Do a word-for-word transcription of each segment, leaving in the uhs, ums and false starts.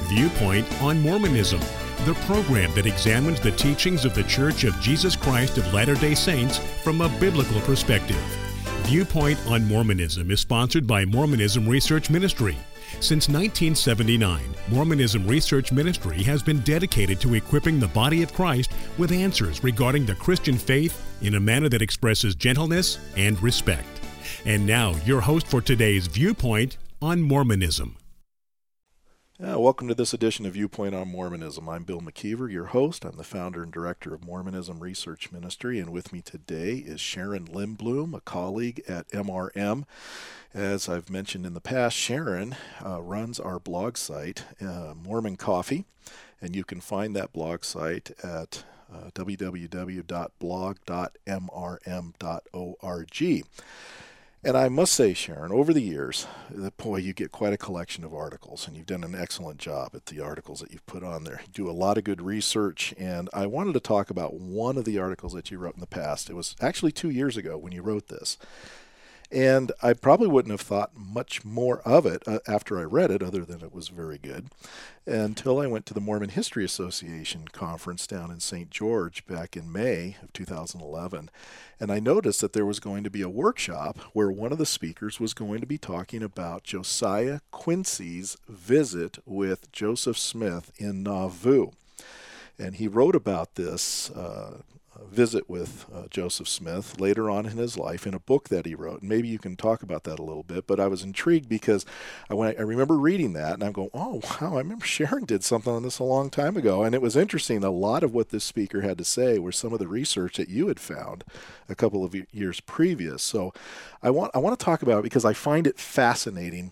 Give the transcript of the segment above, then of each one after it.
Viewpoint on Mormonism, the program that examines the teachings of the Church of Jesus Christ of Latter-day Saints from a biblical perspective. Viewpoint on Mormonism is sponsored by Mormonism Research Ministry. Since nineteen seventy-nine, Mormonism Research Ministry has been dedicated to equipping the body of Christ with answers regarding the Christian faith in a manner that expresses gentleness and respect. And now, your host for today's Viewpoint on Mormonism. Uh, welcome to this edition of Viewpoint on Mormonism. I'm Bill McKeever, your host. I'm the founder and director of Mormonism Research Ministry, and with me today is Sharon Lindblom, a colleague at M R M. As I've mentioned in the past, Sharon uh, runs our blog site, uh, Mormon Coffee, and you can find that blog site at uh, w w w dot blog dot m r m dot org. And I must say, Sharon, over the years, boy, you get quite a collection of articles, and you've done an excellent job at the articles that you've put on there. You do a lot of good research, and I wanted to talk about one of the articles that you wrote in the past. It was actually two years ago when you wrote this. And I probably wouldn't have thought much more of it uh, after I read it, other than it was very good, until I went to the Mormon History Association conference down in Saint George back in May of two thousand eleven. And I noticed that there was going to be a workshop where one of the speakers was going to be talking about Josiah Quincy's visit with Joseph Smith in Nauvoo. And he wrote about this uh, visit with uh, Joseph Smith later on in his life in a book that he wrote. And maybe you can talk about that a little bit, but I was intrigued because I, when I, I remember reading that and I'm going, oh, wow, I remember Sharon did something on this a long time ago. And it was interesting. A lot of what this speaker had to say were some of the research that you had found a couple of years previous. So I want, I want to talk about it because I find it fascinating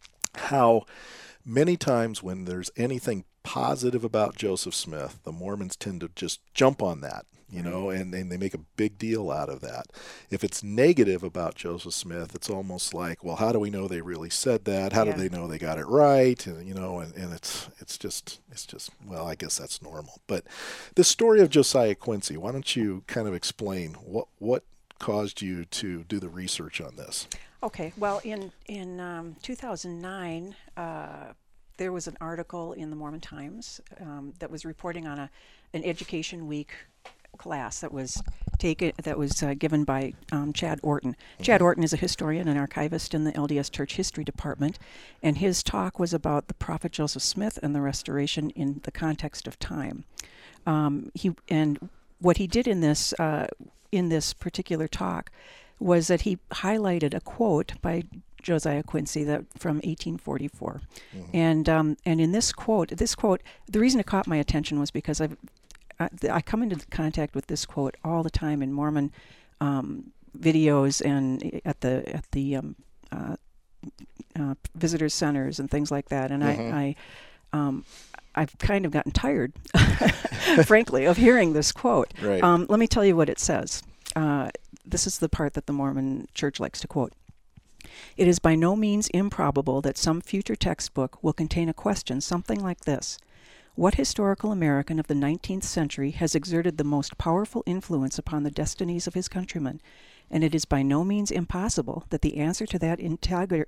how many times when there's anything positive about Joseph Smith, the Mormons tend to just jump on that. You know, and, and they make a big deal out of that. If it's negative about Joseph Smith, it's almost like, well, how do we know they really said that? How yeah. do they know they got it right? And, you know, and, and it's it's just, it's just, well, I guess that's normal. But the story of Josiah Quincy, why don't you kind of explain what what caused you to do the research on this? Okay, well, in, in um, two thousand nine, uh, there was an article in the Mormon Times um, that was reporting on a an Education Week class that was taken that was uh, given by um, Chad Orton. Mm-hmm. Chad Orton is a historian and archivist in the L D S Church History Department, and his talk was about the prophet Joseph Smith and the restoration in the context of time. Um, he and what he did in this uh, in this particular talk was that he highlighted a quote by Josiah Quincy that from eighteen forty-four, mm-hmm. and um, and in this quote, this quote, the reason it caught my attention was because I've I come into contact with this quote all the time in Mormon um, videos and at the at the um, uh, uh, visitor centers and things like that. And mm-hmm. I, I um, I've kind of gotten tired, frankly, of hearing this quote. Right. Um, let me tell you what it says. Uh, this is the part that the Mormon Church likes to quote. It is by no means improbable that some future textbook will contain a question something like this. What historical American of the nineteenth century has exerted the most powerful influence upon the destinies of his countrymen? And it is by no means impossible that the answer to that interrog-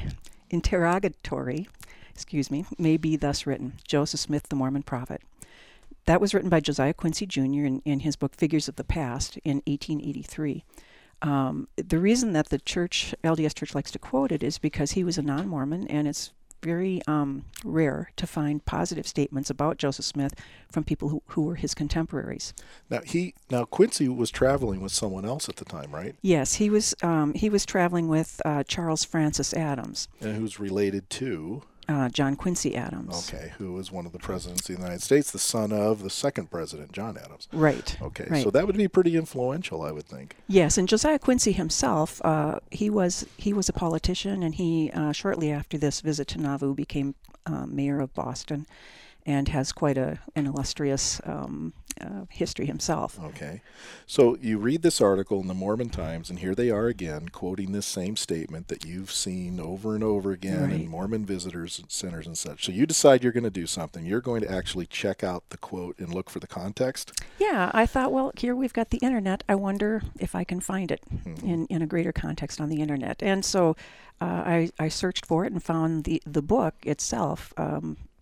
interrogatory excuse me, may be thus written, Joseph Smith, the Mormon Prophet. That was written by Josiah Quincy Junior in, in his book Figures of the Past in eighteen eighty-three. Um, the reason that the church, L D S Church likes to quote it is because he was a non-Mormon, and it's very um, rare to find positive statements about Joseph Smith from people who, who were his contemporaries. Now he now Quincy was traveling with someone else at the time, right? Yes, he was. Um, he was traveling with uh, Charles Francis Adams, and who's related to uh, John Quincy Adams. Okay, who was one of the presidents of the United States, the son of the second president, John Adams. Right. Okay, right. So that would be pretty influential, I would think. Yes, and Josiah Quincy himself, uh, he was he was a politician, and he uh, shortly after this visit to Nauvoo became uh, mayor of Boston, and has quite a an illustrious um, uh, history himself. Okay. So you read this article in the Mormon Times, and here they are again, quoting this same statement that you've seen over and over again right. in Mormon visitors centers and such. So you decide you're going to do something. You're going to actually check out the quote and look for the context? Yeah, I thought, well, here we've got the internet. I wonder if I can find it mm-hmm. in, in a greater context on the internet. And so uh, I, I searched for it and found the, the book itself, um,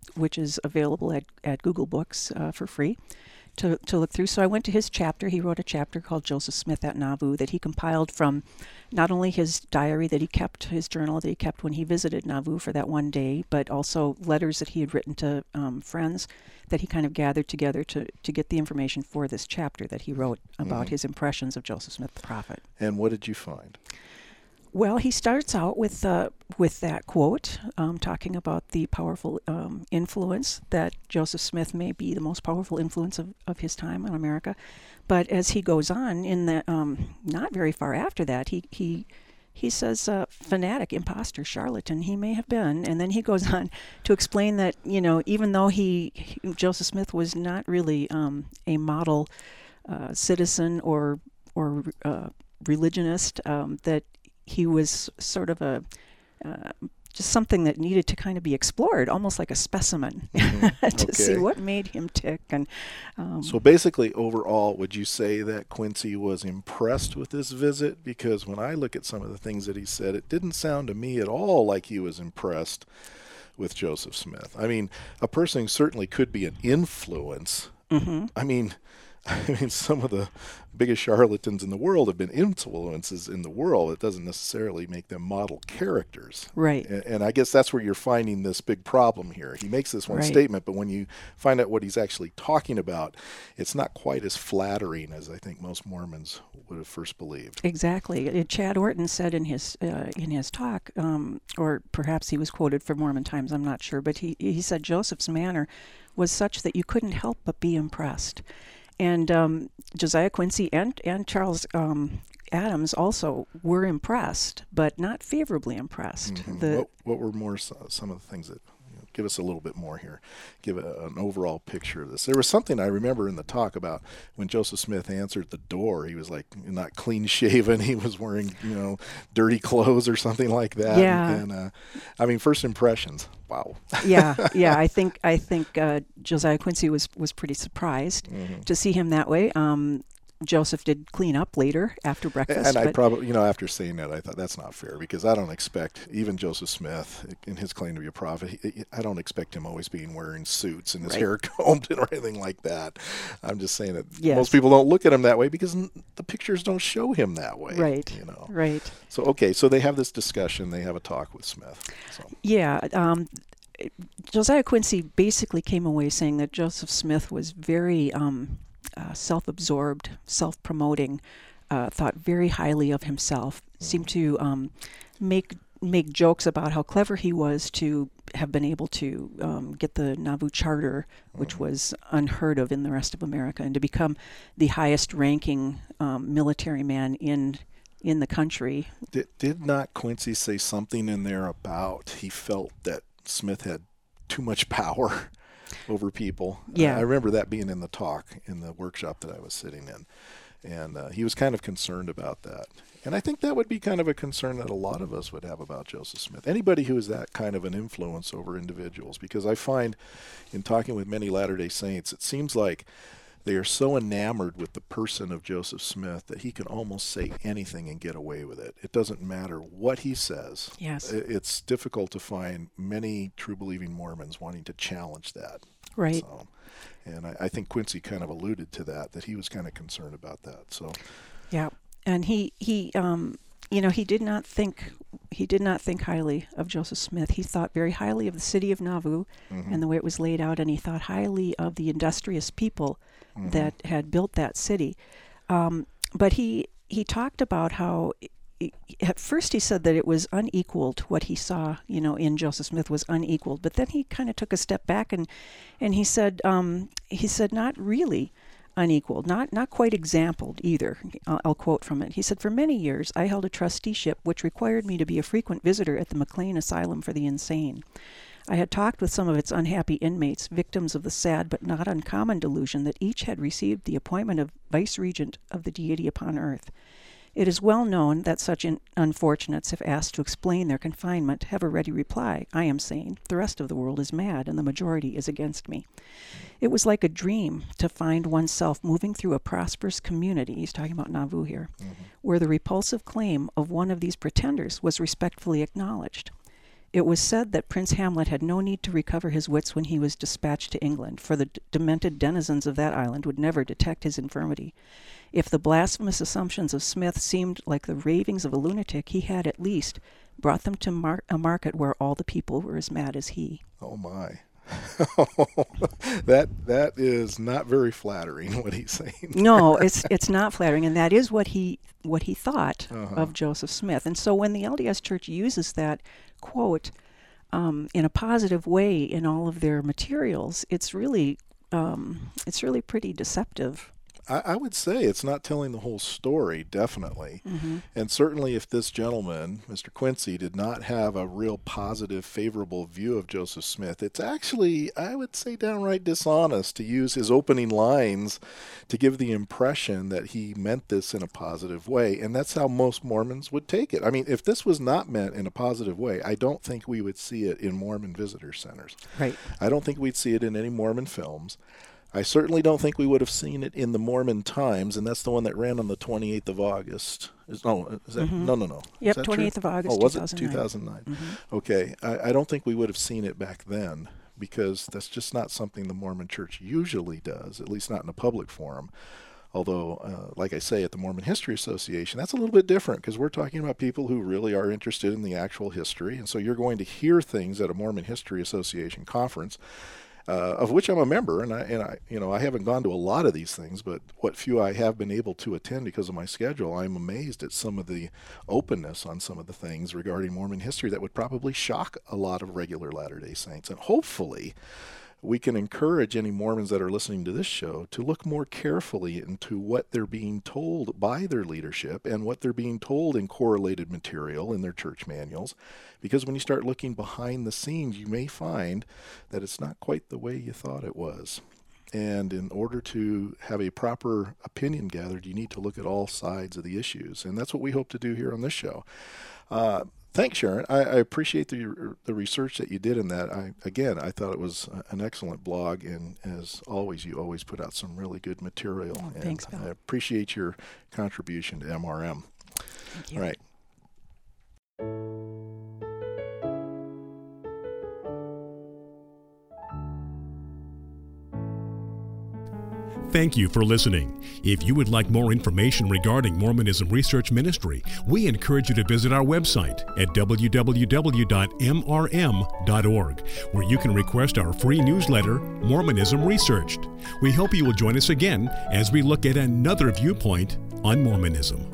which is available at, at Google Books uh, for free to, to look through. So I went to his chapter. He wrote a chapter called Joseph Smith at Nauvoo that he compiled from not only his diary that he kept, his journal that he kept when he visited Nauvoo for that one day, but also letters that he had written to um, friends that he kind of gathered together to, to get the information for this chapter that he wrote about Mm-hmm. his impressions of Joseph Smith the prophet. And what did you find? Well, he starts out with uh, with that quote, um, talking about the powerful um, influence that Joseph Smith may be the most powerful influence of, of his time on America. But as he goes on, in the um, not very far after that, he he he says, uh, "Fanatic, imposter, charlatan." He may have been, and then he goes on to explain that you know even though he, he Joseph Smith was not really um, a model uh, citizen or or uh, religionist, um, that he was sort of a uh, just something that needed to kind of be explored, almost like a specimen, Mm-hmm. to Okay. see what made him tick. And um, So basically, overall, would you say that Quincy was impressed with this visit? Because when I look at some of the things that he said, it didn't sound to me at all like he was impressed with Joseph Smith. I mean, a person who certainly could be an influence. mhm. I mean, I mean, some of the biggest charlatans in the world have been influences in the world. It doesn't necessarily make them model characters. Right. And, and I guess that's where you're finding this big problem here. He makes this one Right. statement, but when you find out what he's actually talking about, it's not quite as flattering as I think most Mormons would have first believed. Exactly. Uh, Chad Orton said in his uh, in his talk, um, or perhaps he was quoted from Mormon Times, I'm not sure, but he, he said Joseph's manner was such that you couldn't help but be impressed. And um, Josiah Quincy and, and Charles um, Adams also were impressed, but not favorably impressed. Mhm. The, what, what were more so- some of the things that, you know, give us a little bit more here, give a, an overall picture of this. There was something I remember in the talk about when Joseph Smith answered the door. He was like not clean shaven. He was wearing, you know, dirty clothes or something like that. Yeah. And uh, I mean, first impressions. Wow. yeah, yeah. I think I think uh, Josiah Quincy was, was pretty surprised Mm-hmm. to see him that way. Um, Joseph did clean up later after breakfast. And I but probably, you know, after saying that, I thought that's not fair because I don't expect even Joseph Smith, in his claim to be a prophet, he, I don't expect him always being wearing suits and his Right. hair combed or anything like that. I'm just saying that Yes. most people don't look at him that way because n- the pictures don't show him that way. Right, You know. right. So okay, so they have this discussion. They have a talk with Smith. So Yeah, um, Josiah Quincy basically came away saying that Joseph Smith was very um, uh, self-absorbed, self-promoting, uh, thought very highly of himself, seemed to um, make make jokes about how clever he was to have been able to um, get the Nauvoo Charter, which was unheard of in the rest of America, and to become the highest-ranking um, military man in in the country. did, did not Quincy say something in there about he felt that Smith had too much power over people? Yeah. I remember that being in the talk in the workshop that I was sitting in. And uh, he was kind of concerned about that. And I think that would be kind of a concern that a lot of us would have about Joseph Smith. Anybody who is that kind of an influence over individuals. Because I find in talking with many Latter-day Saints, it seems like they are so enamored with the person of Joseph Smith that he can almost say anything and get away with it. It doesn't matter what he says. Yes. I- It's difficult to find many true-believing Mormons wanting to challenge that. Right. So, and I, I think Quincy kind of alluded to that, that he was kind of concerned about that. So, Yeah, and he he um you know he did not think he did not think highly of Joseph Smith. He thought very highly of the city of Nauvoo mhm, and the way it was laid out, and he thought highly of the industrious people mhm, that had built that city. Um, but he he talked about how. At first he said that it was unequaled. What he saw, you know, in Joseph Smith was unequaled. But then he kind of took a step back and, and he said, um, he said, not really unequaled, not not quite exampled either. I'll, I'll quote from it. He said, "For many years I held a trusteeship which required me to be a frequent visitor at the McLean Asylum for the Insane. I had talked with some of its unhappy inmates, victims of the sad but not uncommon delusion that each had received the appointment of vice-regent of the deity upon earth. It is well known that such in- unfortunates, if asked to explain their confinement, have a ready reply. I am sane, the rest of the world is mad, and the majority is against me. It was like a dream to find oneself moving through a prosperous community," he's talking about Nauvoo here, mhm. "where the repulsive claim of one of these pretenders was respectfully acknowledged. It was said that Prince Hamlet had no need to recover his wits when he was dispatched to England, for the d- demented denizens of that island would never detect his infirmity. If the blasphemous assumptions of Smith seemed like the ravings of a lunatic, he had at least brought them to mar- a market where all the people were as mad as he. Oh, my. that that is not very flattering, what he's saying. No, it's it's not flattering, and that is what he what he thought Uh-huh. of Joseph Smith. And so when the L D S Church uses that quote um, in a positive way in all of their materials, it's really um, it's really pretty deceptive. I, I would say it's not telling the whole story, definitely. Mm-hmm. And certainly if this gentleman, Mister Quincy, did not have a real positive, favorable view of Joseph Smith, it's actually, I would say, downright dishonest to use his opening lines to give the impression that he meant this in a positive way. And that's how most Mormons would take it. I mean, if this was not meant in a positive way, I don't think we would see it in Mormon visitor centers. Right. I don't think we'd see it in any Mormon films. I certainly don't think we would have seen it in the Mormon Times, and that's the one that ran on the twenty-eighth of August. Is, no, is that, Mm-hmm. no, no, no. Yep, Is that twenty-eighth true? of August, Oh, was it two two thousand thousand nine? nine? Mm-hmm. Okay, I, I don't think we would have seen it back then because that's just not something the Mormon Church usually does, at least not in a public forum. Although, uh, like I say, at the Mormon History Association, that's a little bit different because we're talking about people who really are interested in the actual history. And so you're going to hear things at a Mormon History Association conference, uh, of which I'm a member. And I, and I, you know, I haven't gone to a lot of these things, but what few I have been able to attend because of my schedule, I'm amazed at some of the openness on some of the things regarding Mormon history that would probably shock a lot of regular Latter-day Saints. And hopefully, we can encourage any Mormons that are listening to this show to look more carefully into what they're being told by their leadership and what they're being told in correlated material in their church manuals. Because when you start looking behind the scenes, you may find that it's not quite the way you thought it was. And in order to have a proper opinion gathered, you need to look at all sides of the issues. And that's what we hope to do here on this show. Uh, Thanks, Sharon. I, I appreciate the the research that you did in that. I again, I thought it was an excellent blog, and as always, you always put out some really good material. Oh, and thanks, Bill. I appreciate your contribution to M R M. Thank you. All right. Thank you for listening. If you would like more information regarding Mormonism Research Ministry, we encourage you to visit our website at w w w dot m r m dot org, where you can request our free newsletter, Mormonism Researched. We hope you will join us again as we look at another viewpoint on Mormonism.